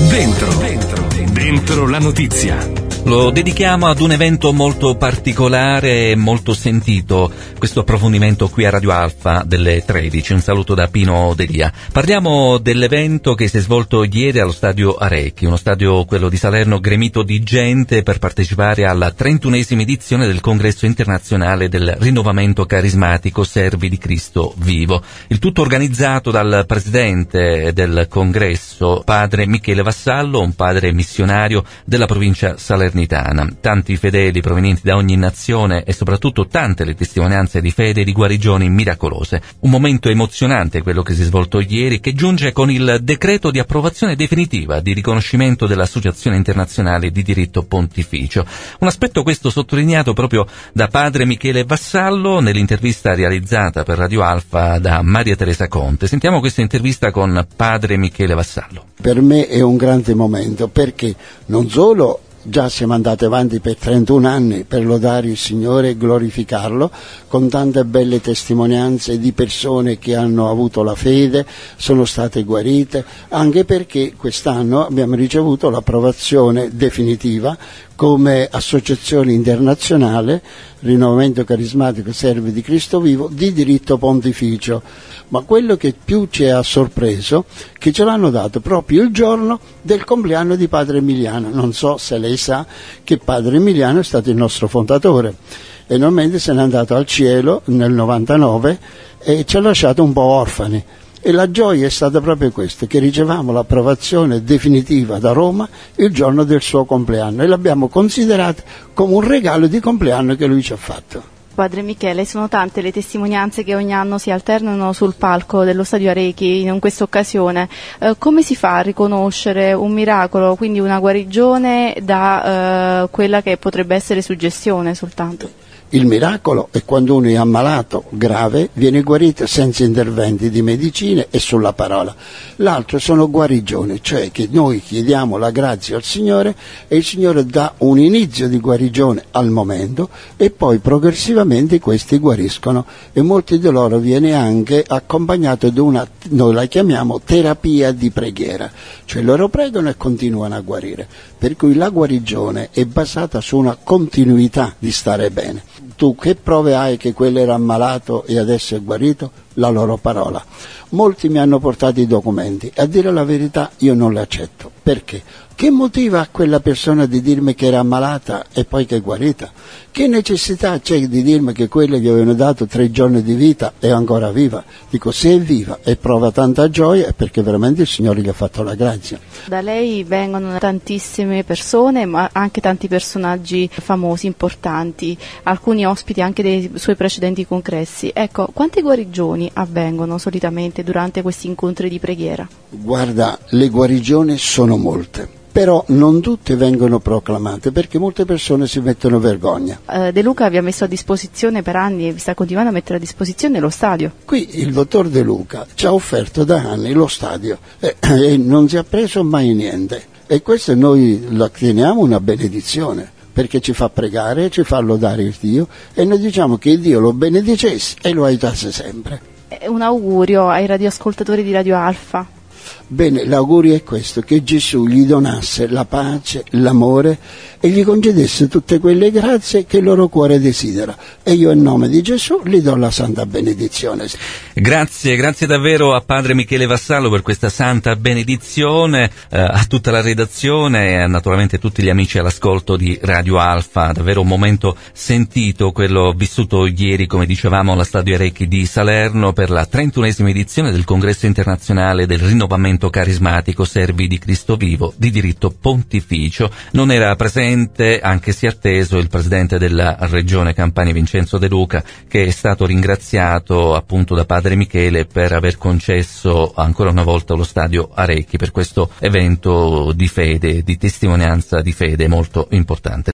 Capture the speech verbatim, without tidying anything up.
Dentro, dentro, dentro la notizia. Lo dedichiamo ad un evento molto particolare e molto sentito, questo approfondimento qui a Radio Alfa delle tredici. Un saluto da Pino Delia. Parliamo dell'evento che si è svolto ieri allo stadio Arecchi, uno stadio, quello di Salerno, gremito di gente per partecipare alla trentunesima edizione del congresso internazionale del rinnovamento carismatico Servi di Cristo Vivo. Il tutto organizzato dal presidente del congresso, padre Michele Vassallo, un padre missionario della provincia salernitana. Tanti fedeli provenienti da ogni nazione e soprattutto tante le testimonianze di fede e di guarigioni miracolose. Un momento emozionante quello che si è svolto ieri, che giunge con il decreto di approvazione definitiva di riconoscimento dell'Associazione Internazionale di Diritto Pontificio. Un aspetto questo sottolineato proprio da padre Michele Vassallo nell'intervista realizzata per Radio Alfa da Maria Teresa Conte. Sentiamo questa intervista con padre Michele Vassallo. Per me è un grande momento, perché non solo già siamo andati avanti per trentuno anni per lodare il Signore e glorificarlo, con tante belle testimonianze di persone che hanno avuto la fede, sono state guarite, anche perché quest'anno abbiamo ricevuto l'approvazione definitiva come associazione internazionale Rinnovamento Carismatico Servi di Cristo Vivo di diritto pontificio. Ma quello che più ci ha sorpreso è che ce l'hanno dato proprio il giorno del compleanno di padre Emiliano. Non so se lei sa che padre Emiliano è stato il nostro fondatore e normalmente se n'è andato al cielo nel novantanove e ci ha lasciato un po' orfani. E la gioia è stata proprio questa, che ricevamo l'approvazione definitiva da Roma il giorno del suo compleanno e l'abbiamo considerata come un regalo di compleanno che lui ci ha fatto. Padre Michele, sono tante le testimonianze che ogni anno si alternano sul palco dello Stadio Arecchi in questa occasione. Eh, come si fa a riconoscere un miracolo, quindi una guarigione, da eh, quella che potrebbe essere suggestione soltanto? Il miracolo è quando uno è ammalato grave, viene guarito senza interventi di medicine e sulla parola. L'altro sono guarigioni, cioè che noi chiediamo la grazia al Signore e il Signore dà un inizio di guarigione al momento e poi progressivamente questi guariscono, e molti di loro viene anche accompagnato da una, noi la chiamiamo terapia di preghiera, cioè loro pregano e continuano a guarire, per cui la guarigione è basata su una continuità di stare bene. Tu che prove hai che quello era ammalato e adesso è guarito? La loro parola. Molti mi hanno portato i documenti e a dire la verità io non li accetto. Perché? Che motiva a quella persona di dirmi che era ammalata e poi che è guarita? Che necessità c'è di dirmi che quella gli avevano dato tre giorni di vita è ancora viva? Dico, se è viva e prova tanta gioia è perché veramente il Signore gli ha fatto la grazia. Da lei vengono tantissime persone, ma anche tanti personaggi famosi, importanti, alcuni ospiti anche dei suoi precedenti congressi. Ecco, quante guarigioni avvengono solitamente durante questi incontri di preghiera? Guarda, le guarigioni sono molte. Però non tutte vengono proclamate perché molte persone si mettono vergogna. Eh, De Luca vi ha messo a disposizione per anni e vi sta continuando a mettere a disposizione lo stadio. Qui il dottor De Luca ci ha offerto da anni lo stadio eh, e non si è preso mai niente, e questo noi lo teniamo una benedizione, perché ci fa pregare, ci fa lodare il Dio e noi diciamo che Dio lo benedicesse e lo aiutasse sempre. Eh, un augurio ai radioascoltatori di Radio Alfa. Bene, l'augurio è questo, che Gesù gli donasse la pace, l'amore e gli concedesse tutte quelle grazie che il loro cuore desidera. E io in nome di Gesù gli do la santa benedizione. Grazie, grazie davvero a padre Michele Vassallo per questa santa benedizione, eh, a tutta la redazione e a naturalmente tutti gli amici all'ascolto di Radio Alfa. Davvero un momento sentito, quello vissuto ieri, come dicevamo, alla Stadio Arecchi di Salerno per la trentunesima edizione del congresso internazionale del rinnovamento carismatico Servi di Cristo Vivo di diritto pontificio. Non era presente, anche se atteso, il presidente della regione Campania Vincenzo De Luca, che è stato ringraziato appunto da padre Michele per aver concesso ancora una volta lo stadio Arecchi per questo evento di fede, di testimonianza di fede molto importante.